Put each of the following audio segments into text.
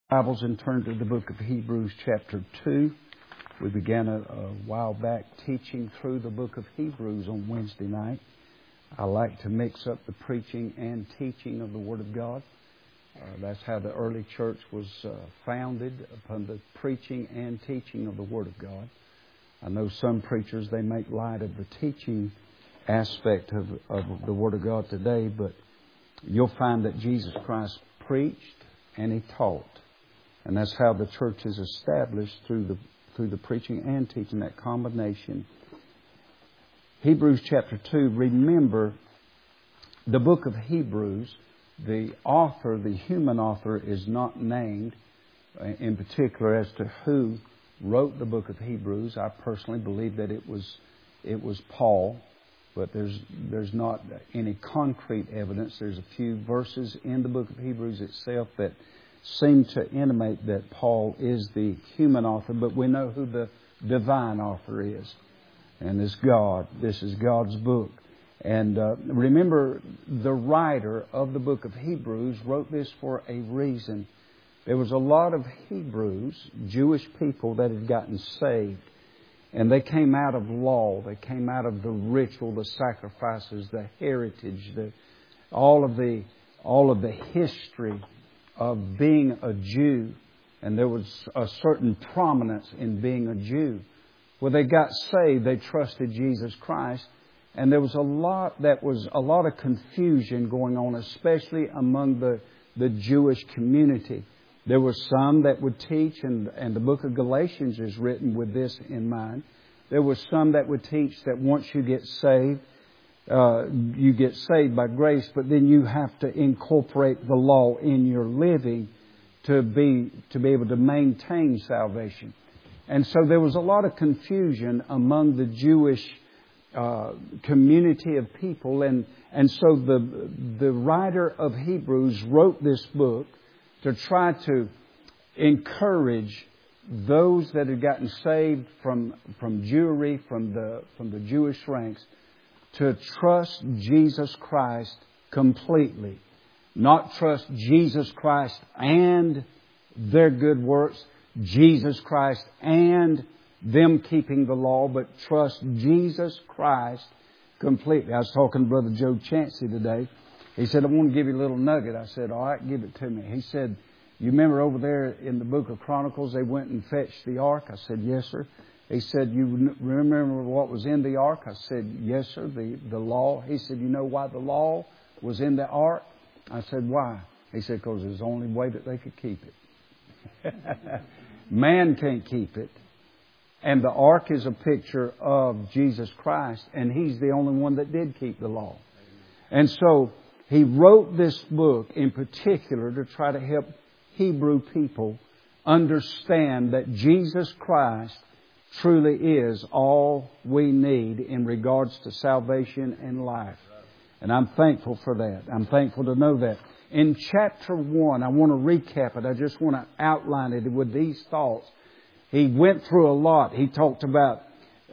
Bibles and turn to the book of Hebrews chapter 2. We began a while back teaching through the book of Hebrews on Wednesday night. I like to mix up the preaching and teaching of the Word of God. That's how the early church was founded, upon the preaching and teaching of the Word of God. I know some preachers, they make light of the teaching aspect of the Word of God today, but you'll find that Jesus Christ preached and He taught. And that's how the church is established through the preaching and teaching, that combination. Hebrews chapter 2, remember the book of Hebrews, the author, the human author, is not named in particular as to who wrote the book of Hebrews. I personally believe that it was Paul, but there's not any concrete evidence. There's a few verses in the book of Hebrews itself that seem to intimate that Paul is the human author, but we know who the divine author is. And it's God. This is God's book. And remember, the writer of the book of Hebrews wrote this for a reason. There was a lot of Hebrews, Jewish people, that had gotten saved. And they came out of law. They came out of the ritual, the sacrifices, the heritage, all of the history of being a Jew. And there was a certain prominence in being a Jew. When they got saved, they trusted Jesus Christ. And there was a lot of confusion going on, especially among the Jewish community. There were some that would teach, and the book of Galatians is written with this in mind. There were some that would teach that once you get saved by grace, but then you have to incorporate the law in your living to be able to maintain salvation. And so there was a lot of confusion among the Jewish community of people, and so the writer of Hebrews wrote this book to try to encourage those that had gotten saved from Jewry, from the Jewish ranks, to trust Jesus Christ completely. Not trust Jesus Christ and their good works, Jesus Christ and them keeping the law, but trust Jesus Christ completely. I was talking to Brother Joe Chancey today. He said, I want to give you a little nugget. I said, all right, give it to me. He said, you remember over there in the book of Chronicles, they went and fetched the ark? I said, yes, sir. He said, you remember what was in the ark? I said, yes, sir, the law. He said, you know why the law was in the ark? I said, why? He said, because it was the only way that they could keep it. Man can't keep it. And the ark is a picture of Jesus Christ, and He's the only one that did keep the law. And so he wrote this book in particular to try to help Hebrew people understand that Jesus Christ truly is all we need in regards to salvation and life. And I'm thankful for that. I'm thankful to know that. In chapter 1, I want to recap it. I just want to outline it with these thoughts. He went through a lot. He talked about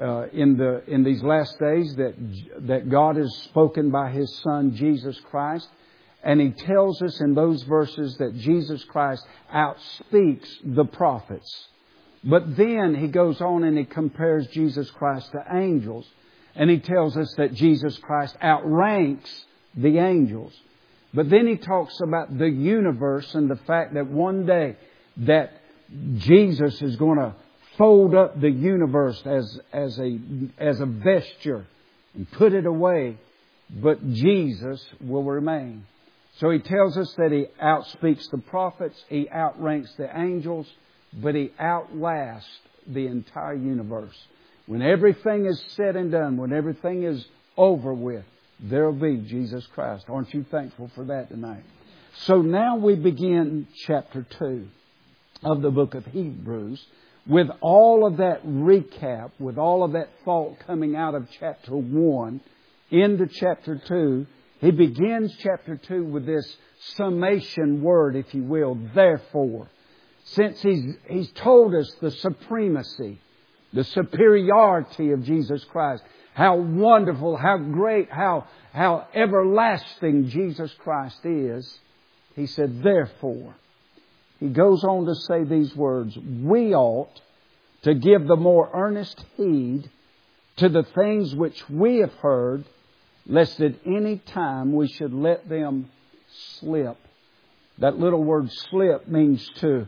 in these last days that God has spoken by His Son, Jesus Christ. And He tells us in those verses that Jesus Christ outspeaks the prophets. But then He goes on and He compares Jesus Christ to angels. And He tells us that Jesus Christ outranks the angels. But then He talks about the universe and the fact that one day that Jesus is going to fold up the universe as a vesture and put it away. But Jesus will remain. So He tells us that He outspeaks the prophets, He outranks the angels, but He outlasts the entire universe. When everything is said and done, when everything is over with, there will be Jesus Christ. Aren't you thankful for that tonight? So now we begin chapter 2 of the book of Hebrews with all of that recap, with all of that thought coming out of chapter 1 into chapter 2. He begins chapter 2 with this summation word, if you will, therefore. Since He's told us the supremacy, the superiority of Jesus Christ, how wonderful, how great, how everlasting Jesus Christ is, He said, therefore, he goes on to say these words, we ought to give the more earnest heed to the things which we have heard, lest at any time we should let them slip. That little word slip means to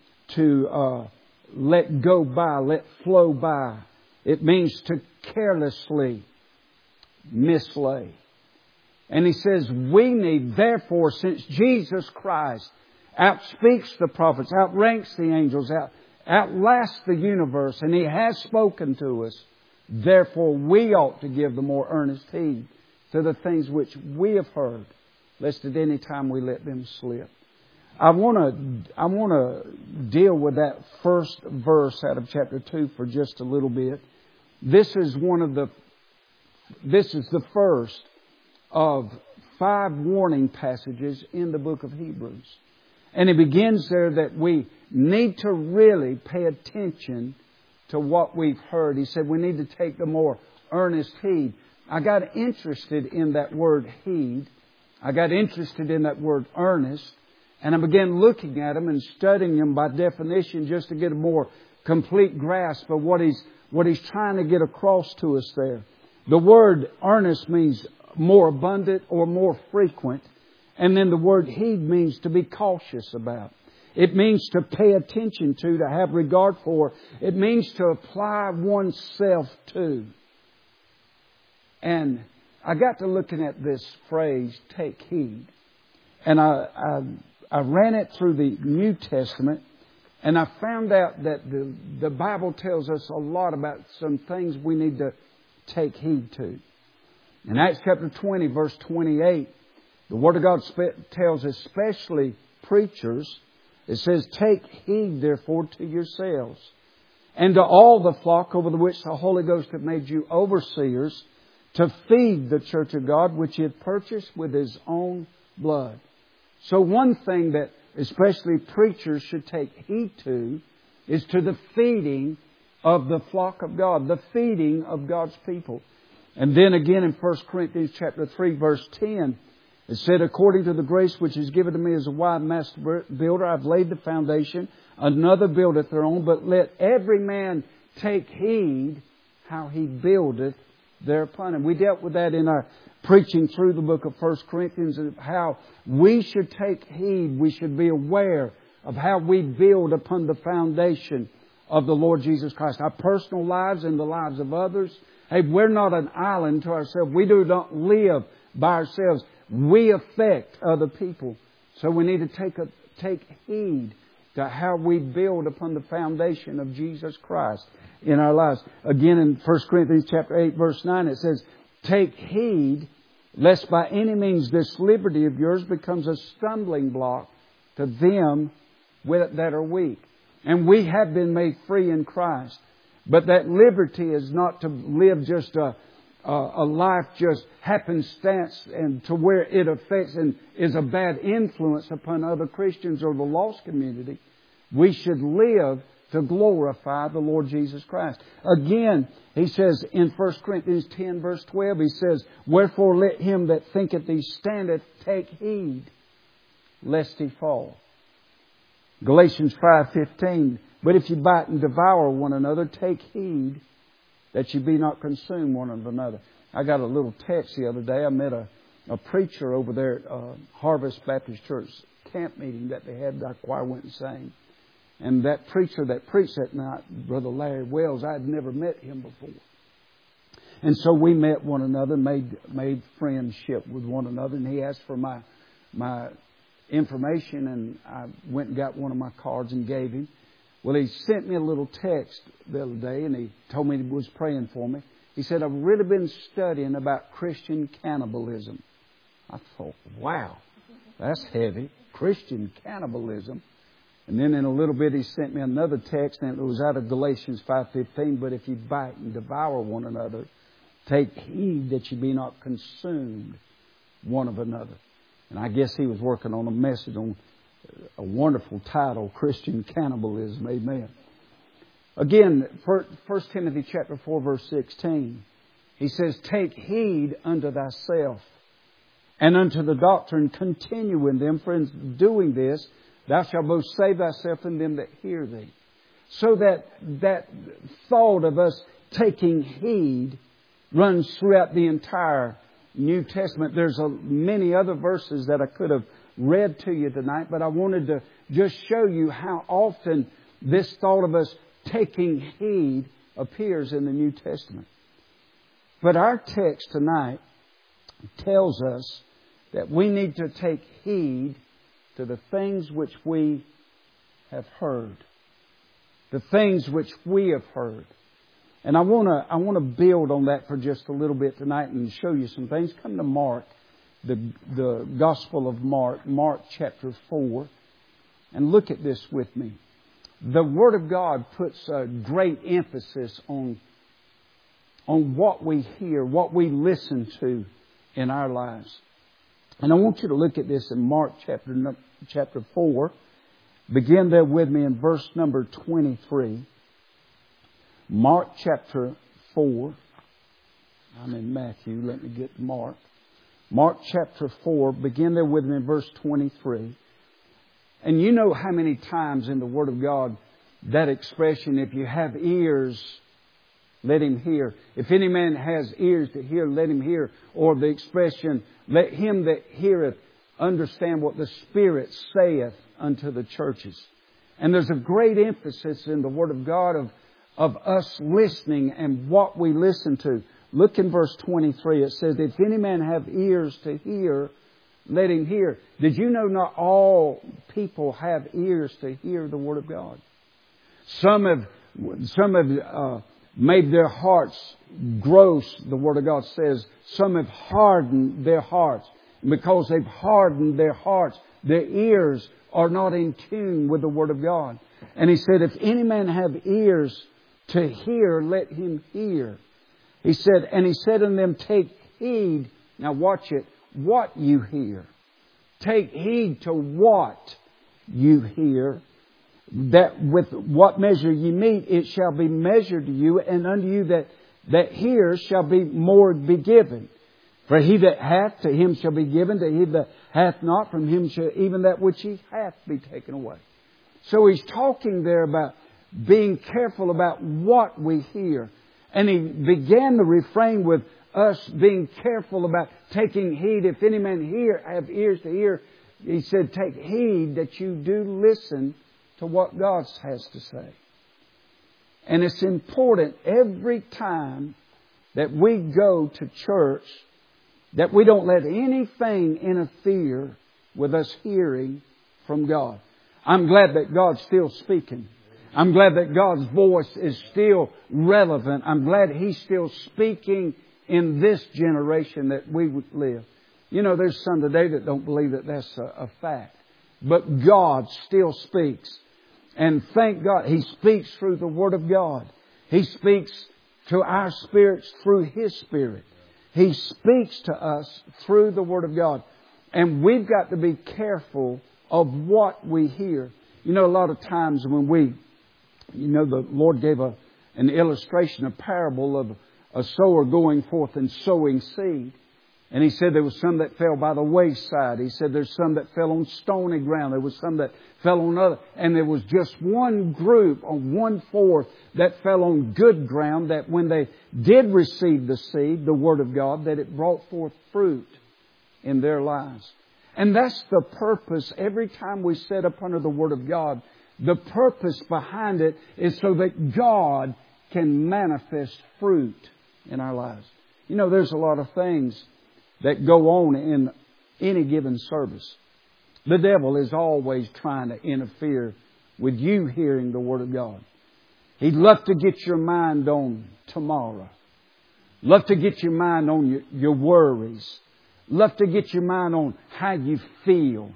let go by, let flow by. It means to carelessly mislay. And he says, we need, therefore, since Jesus Christ outspeaks the prophets, outranks the angels, outlasts the universe, and He has spoken to us, therefore we ought to give the more earnest heed to the things which we have heard, lest at any time we let them slip. I want to deal with that first verse out of chapter 2 for just a little bit. This is the first of 5 warning passages in the book of Hebrews. And it begins there that we need to really pay attention to what we've heard. He said we need to take the more earnest heed. I got interested in that word heed. I got interested in that word earnest. And I began looking at them and studying them by definition just to get a more complete grasp of what he's trying to get across to us there. The word earnest means more abundant or more frequent. And then the word heed means to be cautious about. It means to pay attention to have regard for. It means to apply oneself to. And I got to looking at this phrase, take heed. And I ran it through the New Testament, and I found out that the Bible tells us a lot about some things we need to take heed to. In Acts chapter 20, verse 28, the Word of God tells especially preachers, it says, take heed therefore to yourselves and to all the flock over the which the Holy Ghost hath made you overseers, to feed the church of God which He hath purchased with His own blood. So one thing that especially preachers should take heed to is to the feeding of the flock of God, the feeding of God's people. And then again in 1 Corinthians chapter 3 verse 10, it said, according to the grace which is given to me as a wise master builder, I've laid the foundation, another buildeth thereon, but let every man take heed how he buildeth thereupon. And we dealt with that in our preaching through the book of 1 Corinthians, of how we should take heed, we should be aware of how we build upon the foundation of the Lord Jesus Christ. Our personal lives and the lives of others. Hey, we're not an island to ourselves. We do not live by ourselves. We affect other people. So we need to take heed to how we build upon the foundation of Jesus Christ in our lives. Again in 1 Corinthians chapter 8 verse 9 it says, take heed lest by any means this liberty of yours becomes a stumbling block to them that are weak. And we have been made free in Christ. But that liberty is not to live just a life just happenstance and to where it affects and is a bad influence upon other Christians or the lost community. We should live to glorify the Lord Jesus Christ. Again, he says in 1 Corinthians 10 verse 12, he says, wherefore let him that thinketh he standeth take heed, lest he fall. Galatians 5:15, but if you bite and devour one another, take heed that you be not consumed one of another. I got a little text the other day. I met a preacher over there at Harvest Baptist Church camp meeting that they had. Our choir went and sang. And that preacher that preached that night, Brother Larry Wells, I had never met him before. And so we met one another, made friendship with one another. And he asked for my information, and I went and got one of my cards and gave him. Well, he sent me a little text the other day, and he told me he was praying for me. He said, I've really been studying about Christian cannibalism. I thought, wow, that's heavy. Christian cannibalism. And then in a little bit he sent me another text, and it was out of Galatians 5:15. But if you bite and devour one another, take heed that you be not consumed one of another. And I guess he was working on a message on a wonderful title, Christian Cannibalism. Amen. Again, 1 Timothy chapter 4 verse 16. He says, take heed unto thyself and unto the doctrine, continue in them, for in doing this Thou shalt both save thyself and them that hear thee. So that thought of us taking heed runs throughout the entire New Testament. There's many other verses that I could have read to you tonight, but I wanted to just show you how often this thought of us taking heed appears in the New Testament. But our text tonight tells us that we need to take heed to the things which we have heard. The things which we have heard. And I want to build on that for just a little bit tonight and show you some things. Come to Mark, the Gospel of Mark, Mark chapter 4, and look at this with me. The Word of God puts a great emphasis on what we hear, what we listen to in our lives. And I want you to look at this in Mark chapter 4. Begin there with me in verse number 23. Mark chapter 4. I'm in Matthew. Let me get to Mark. Mark chapter 4. Begin there with me in verse 23. And you know how many times in the Word of God that expression, if you have ears, let him hear. If any man has ears to hear, let him hear. Or the expression, let him that heareth understand what the Spirit saith unto the churches. And there's a great emphasis in the Word of God of us listening and what we listen to. Look in verse 23. It says, if any man have ears to hear, let him hear. Did you know not all people have ears to hear the Word of God? Some have made their hearts gross, the Word of God says. Some have hardened their hearts. And because they've hardened their hearts, their ears are not in tune with the Word of God. And He said, if any man have ears to hear, let him hear. He said unto them, take heed. Now watch it. What you hear. Take heed to what you hear. That with what measure ye meet, it shall be measured to you, and unto you that hears shall be more be given. For he that hath, to him shall be given. To him that hath not, from him shall even that which he hath be taken away. So he's talking there about being careful about what we hear. And he began the refrain with us being careful about taking heed. If any man have ears to hear, he said, take heed that you do listen to what God has to say. And it's important every time that we go to church that we don't let anything interfere with us hearing from God. I'm glad that God's still speaking. I'm glad that God's voice is still relevant. I'm glad He's still speaking in this generation that we live. You know, there's some today that don't believe that that's a fact. But God still speaks. And thank God, He speaks through the Word of God. He speaks to our spirits through His Spirit. He speaks to us through the Word of God. And we've got to be careful of what we hear. You know, a lot of times when the Lord gave an illustration, a parable of a sower going forth and sowing seed. And He said there was some that fell by the wayside. He said there's some that fell on stony ground. There was some that fell on other. And there was just one group on 1/4 that fell on good ground, that when they did receive the seed, the Word of God, that it brought forth fruit in their lives. And that's the purpose. Every time we set up under the Word of God, the purpose behind it is so that God can manifest fruit in our lives. You know, there's a lot of things that go on in any given service. The devil is always trying to interfere with you hearing the Word of God. He'd love to get your mind on tomorrow. Love to get your mind on your worries. Love to get your mind on how you feel.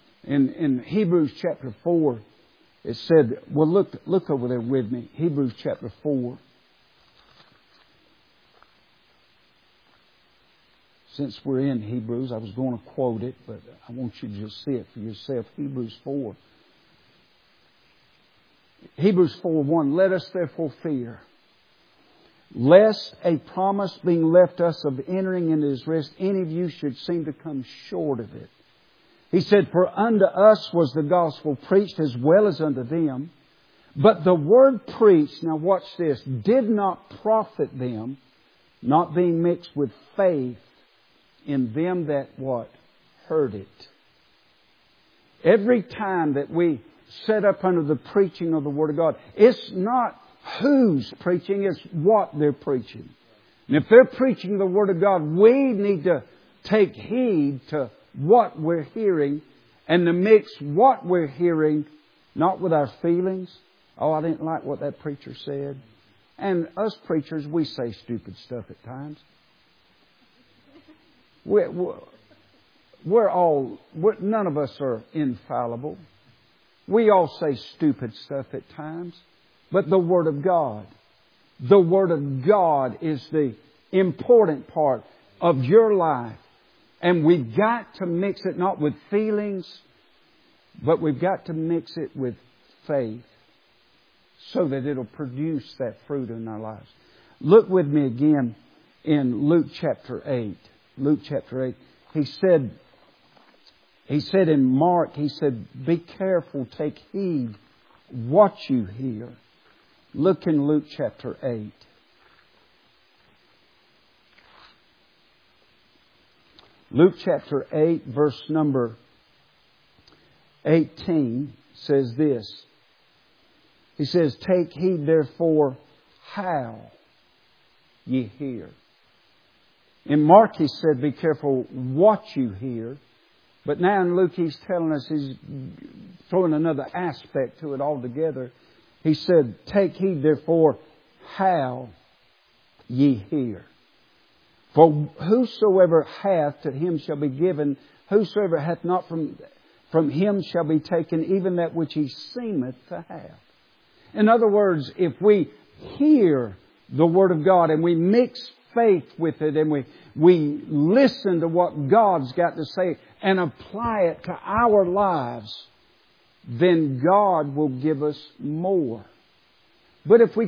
In Hebrews chapter 4, it said, well, look over there with me. Hebrews chapter 4. Since we're in Hebrews, I was going to quote it, but I want you to just see it for yourself. Hebrews 4. Hebrews 4:1. Let us therefore fear, lest a promise being left us of entering into His rest, any of you should seem to come short of it. He said, "For unto us was the gospel preached as well as unto them. But the word preached," now watch this, "did not profit them, not being mixed with faith in them that" what? "Heard it." Every time that we set up under the preaching of the Word of God, it's not who's preaching, it's what they're preaching. And if they're preaching the Word of God, we need to take heed to what we're hearing and to mix what we're hearing, not with our feelings. "Oh, I didn't like what that preacher said." And us preachers, we say stupid stuff at times. None of us are infallible. We all say stupid stuff at times. But the Word of God is the important part of your life. And we've got to mix it not with feelings, but we've got to mix it with faith so that it'll produce that fruit in our lives. Look with me again in Luke chapter 8. Luke chapter 8. He said in Mark, he said, "Be careful, take heed what you hear." Look in Luke chapter 8. Luke chapter 8, verse number 18 says this. He says, "Take heed therefore how ye hear." In Mark he said, "Be careful what you hear." But now in Luke he's telling us, he's throwing another aspect to it altogether. He said, "Take heed therefore how ye hear. For whosoever hath, to him shall be given. Whosoever hath not, from him shall be taken even that which he seemeth to have." In other words, if we hear the Word of God and we mix faith with it and we listen to what God's got to say and apply it to our lives, then God will give us more. But if we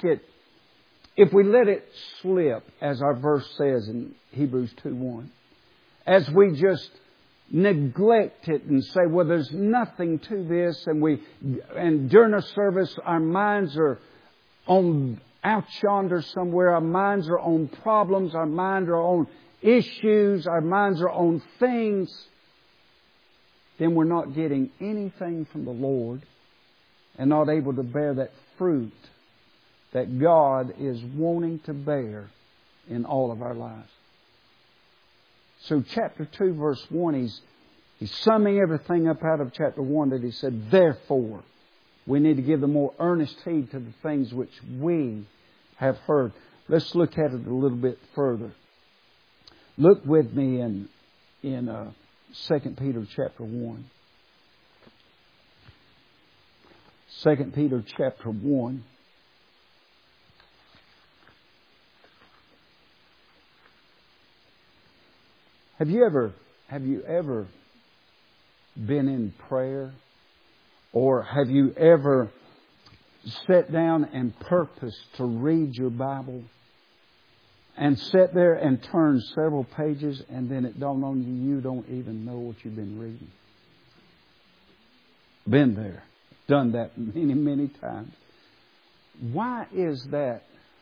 let it slip, as our verse says in Hebrews 2:1, as we just neglect it and say, "Well, there's nothing to this," and during a service our minds are on out yonder somewhere, our minds are on problems, our minds are on issues, our minds are on things, then we're not getting anything from the Lord and not able to bear that fruit that God is wanting to bear in all of our lives. So chapter 2 verse 1, he's summing everything up out of chapter 1 that he said, "Therefore, we need to give the more earnest heed to the things which we have heard." Let's look at it a little bit further. Look with me in 2 Peter chapter 1. 2 Peter chapter 1. Have you ever been in prayer? Or have you ever sat down and purposed to read your Bible and sat there and turn several pages and then it dawned on you don't even know what you've been reading? Been there. Done that many, many times. Why is that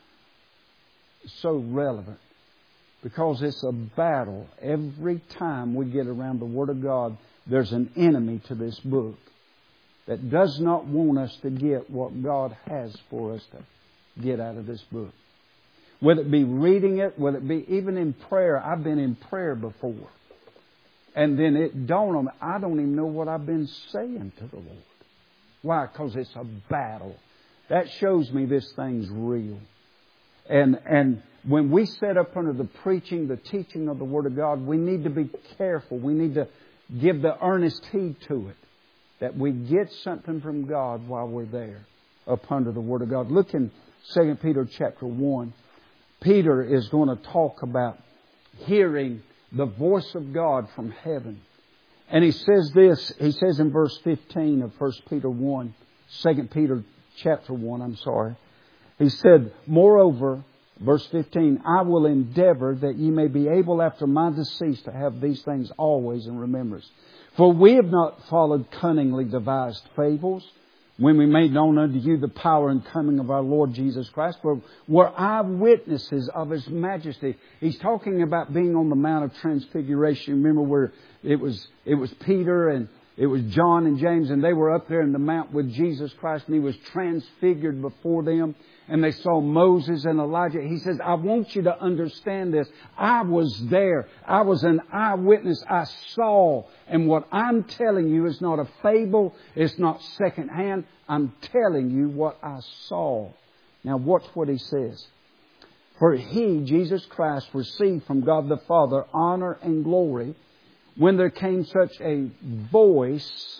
so relevant? Because it's a battle. Every time we get around the Word of God, there's an enemy to this book that does not want us to get what God has for us to get out of this book. Whether it be reading it, whether it be even in prayer. I've been in prayer before. And then it dawned on me, I don't even know what I've been saying to the Lord. Why? Because it's a battle. That shows me this thing's real. And when we set up under the preaching, the teaching of the Word of God, we need to be careful. We need to give the earnest heed to it, that we get something from God while we're there up under the Word of God. Look in 2 Peter chapter 1. Peter is going to talk about hearing the voice of God from heaven. And he says this, he says in verse 15 of 1 Peter 1, 2 Peter chapter 1, He said, "Moreover," verse 15, "I will endeavor that ye may be able after my decease to have these things always in remembrance. For we have not followed cunningly devised fables, when we made known unto you the power and coming of our Lord Jesus Christ, for we're eyewitnesses of His majesty. He's talking about being on the Mount of Transfiguration. Remember where it was Peter and it was John and James, and they were up there in the mount with Jesus Christ, and He was transfigured before them. And they saw Moses and Elijah. He says, I want you to understand this. I was there. I was an eyewitness. I saw. And what I'm telling you is not a fable. It's not secondhand. I'm telling you what I saw. Now watch what He says. For He, Jesus Christ, received from God the Father honor and glory when there came such a voice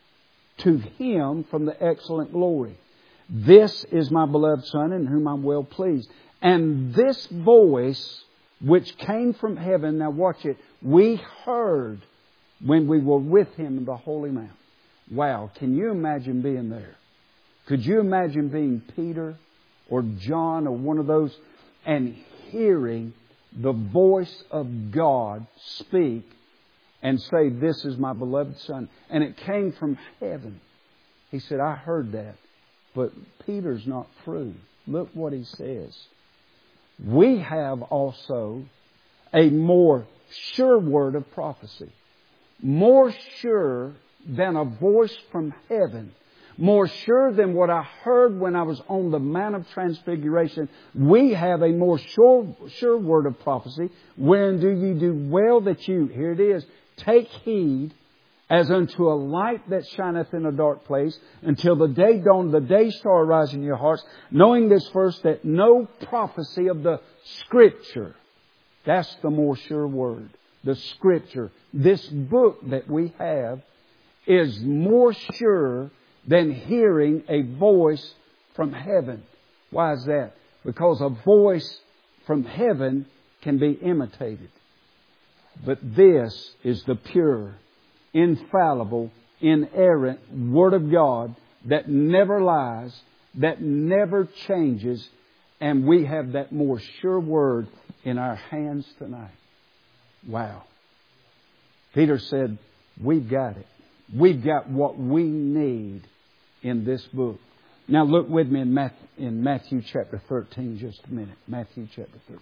to Him from the excellent glory. This is my beloved Son in whom I'm well pleased. And this voice which came from heaven, now watch it, we heard when we were with Him in the Holy Mount. Wow, can you imagine being there? Could you imagine being Peter or John or one of those and hearing the voice of God speak and say, this is my beloved Son? And it came from heaven. He said, I heard that. But Peter's not through. Look what he says. We have also a more sure word of prophecy. More sure than a voice from heaven. More sure than what I heard when I was on the Mount of Transfiguration. We have a more sure word of prophecy. Wherein do you do well that you, here it is, take heed as unto a light that shineth in a dark place, until the day dawn, the day star arise in your hearts, knowing this first, that no prophecy of the Scripture, that's the more sure word, the Scripture, this book that we have, is more sure than hearing a voice from heaven. Why is that? Because a voice from heaven can be imitated. But this is the pure, infallible, inerrant Word of God that never lies, that never changes, and we have that more sure Word in our hands tonight. Wow. Peter said, we've got it. We've got what we need in this book. Now look with me in Matthew chapter 13 just a minute. Matthew chapter 13.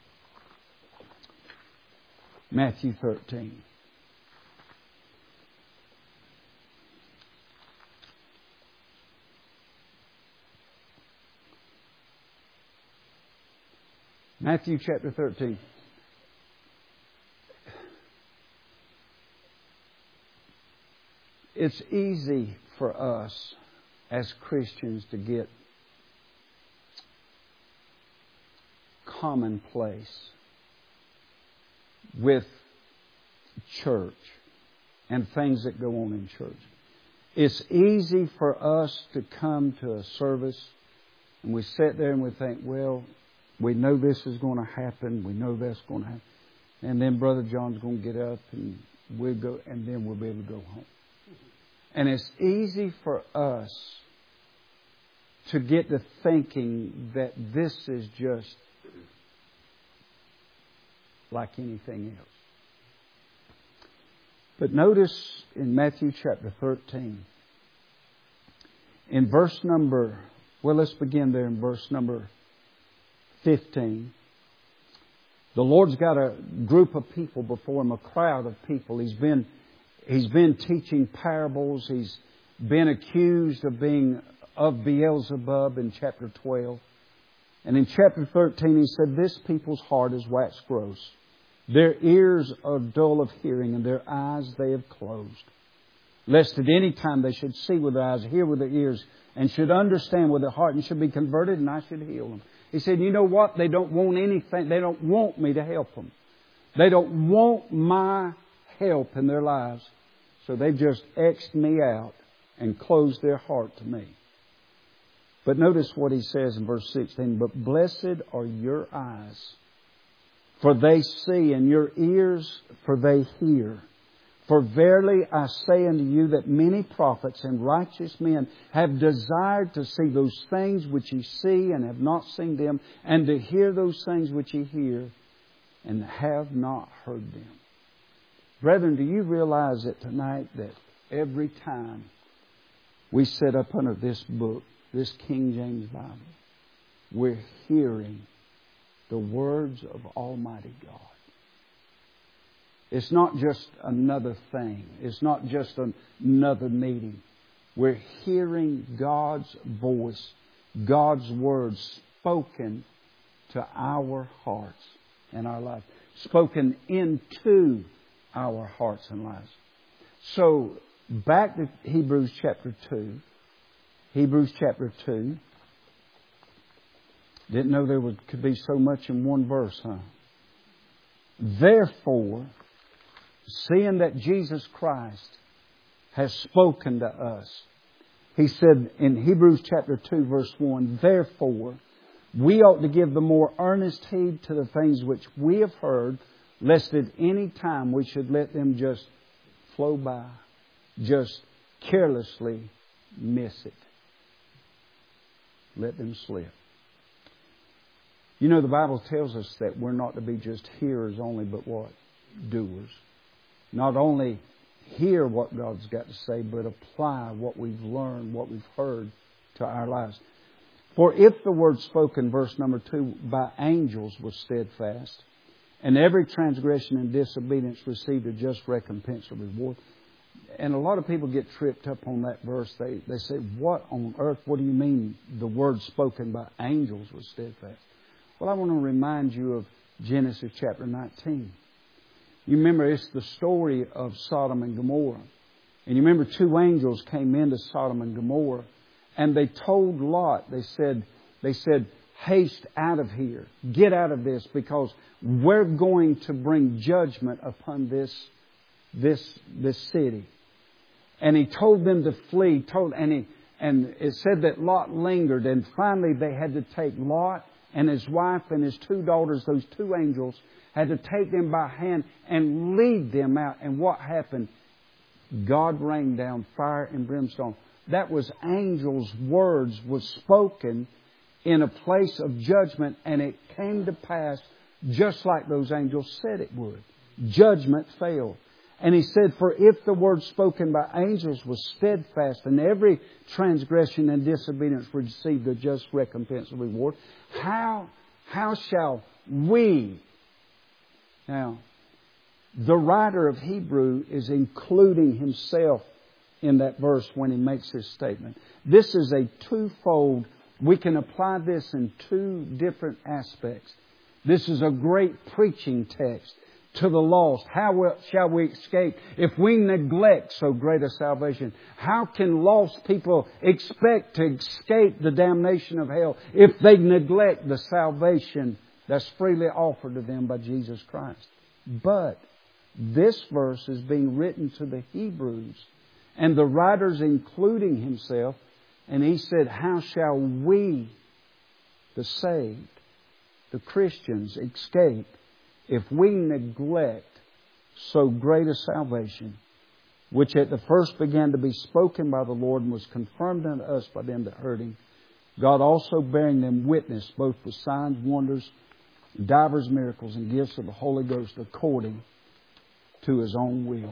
Matthew 13. Matthew chapter 13. It's easy for us as Christians to get commonplace with church and things that go on in church. It's easy for us to come to a service and we sit there and we think, well, we know this is going to happen. We know that's going to happen. And then Brother John's going to get up and we'll go, and then we'll be able to go home. And it's easy for us to get to thinking that this is just like anything else. But notice in Matthew chapter 13, in verse number, well, let's begin there in verse number 15. The Lord's got a group of people before Him, a crowd of people. He's been teaching parables. He's been accused of being of Beelzebub in chapter 12. And in chapter 13 He said, this people's heart is waxed gross. Their ears are dull of hearing, and their eyes they have closed. Lest at any time they should see with their eyes, hear with their ears, and should understand with their heart, and should be converted, and I should heal them. He said, you know what? They don't want anything. They don't want me to help them. They don't want my help in their lives. So they've just X'd me out and closed their heart to me. But notice what He says in verse 16. But blessed are your eyes, for they see, and your ears, for they hear. For verily I say unto you that many prophets and righteous men have desired to see those things which ye see and have not seen them, and to hear those things which ye hear and have not heard them. Brethren, do you realize that tonight that every time we sit up under this book, this King James Bible, we're hearing the words of Almighty God. It's not just another thing. It's not just another meeting. We're hearing God's voice, God's words spoken to our hearts and our lives, spoken into our hearts and lives. So, back to Hebrews chapter 2. Hebrews chapter 2. Didn't know there could be so much in one verse, huh? Therefore, seeing that Jesus Christ has spoken to us, he said in Hebrews chapter 2 verse 1, therefore, we ought to give the more earnest heed to the things which we have heard, lest at any time we should let them just flow by, just carelessly miss it. Let them slip. You know, the Bible tells us that we're not to be just hearers only, but what? Doers. Not only hear what God's got to say, but apply what we've learned, what we've heard to our lives. For if the word spoken, verse number 2, by angels was steadfast, and every transgression and disobedience received a just recompense or reward. And a lot of people get tripped up on that verse. They say, what on earth, what do you mean the word spoken by angels was steadfast? Well, I want to remind you of Genesis chapter 19. You remember it's the story of Sodom and Gomorrah. And you remember two angels came into Sodom and Gomorrah, and they told Lot, they said, haste out of here. Get out of this, because we're going to bring judgment upon this city. And he told them to flee. And it said that Lot lingered. And finally they had to take Lot and his wife and his two daughters, those two angels, had to take them by hand and lead them out. And what happened? God rained down fire and brimstone. That was angels' words was spoken in a place of judgment, and it came to pass just like those angels said it would. Judgment failed. And he said, for if the word spoken by angels was steadfast, and every transgression and disobedience received a just recompense or reward, how shall we? Now, the writer of Hebrew is including himself in that verse when he makes this statement. This is a twofold. We can apply this in two different aspects. This is a great preaching text to the lost. How shall we escape if we neglect so great a salvation? How can lost people expect to escape the damnation of hell if they neglect the salvation that's freely offered to them by Jesus Christ? But this verse is being written to the Hebrews, and the writer's including himself, and he said, how shall we, the saved, the Christians, escape if we neglect so great a salvation, which at the first began to be spoken by the Lord and was confirmed unto us by them that heard Him, God also bearing them witness both with signs, wonders, divers miracles, and gifts of the Holy Ghost according to His own will.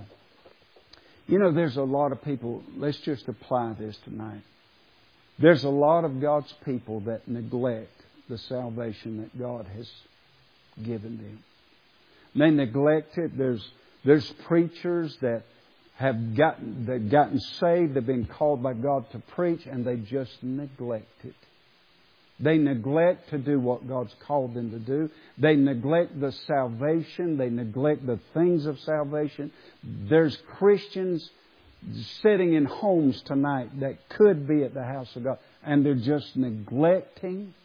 You know, there's a lot of people, let's just apply this tonight. There's a lot of God's people that neglect the salvation that God has given them. They neglect it. There's preachers that have gotten saved, they've been called by God to preach, and they just neglect it. They neglect to do what God's called them to do. They neglect the salvation. They neglect the things of salvation. There's Christians sitting in homes tonight that could be at the house of God, and they're just neglecting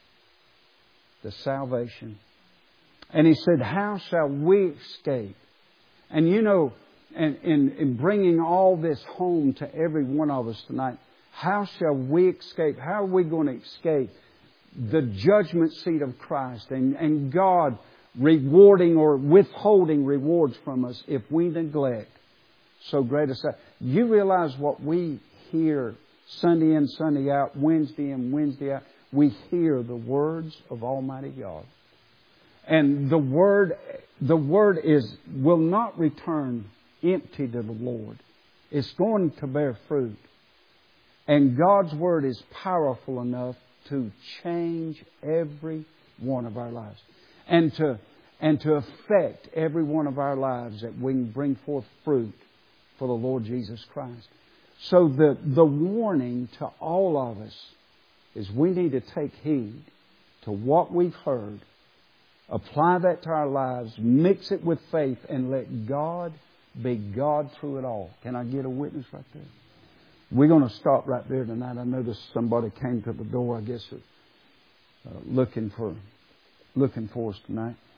the salvation. And he said, how shall we escape? And you know, in bringing all this home to every one of us tonight, how shall we escape? How are we going to escape the judgment seat of Christ and God rewarding or withholding rewards from us if we neglect so great a sin? You realize what we hear Sunday in, Sunday out, Wednesday in, Wednesday out? We hear the words of Almighty God. And the Word will not return empty to the Lord. It's going to bear fruit. And God's Word is powerful enough to change every one of our lives. And to affect every one of our lives, that we can bring forth fruit for the Lord Jesus Christ. So the warning to all of us is we need to take heed to what we've heard, apply that to our lives, mix it with faith, and let God be God through it all. Can I get a witness right there? We're going to stop right there tonight. I noticed somebody came to the door, I guess, looking for us tonight.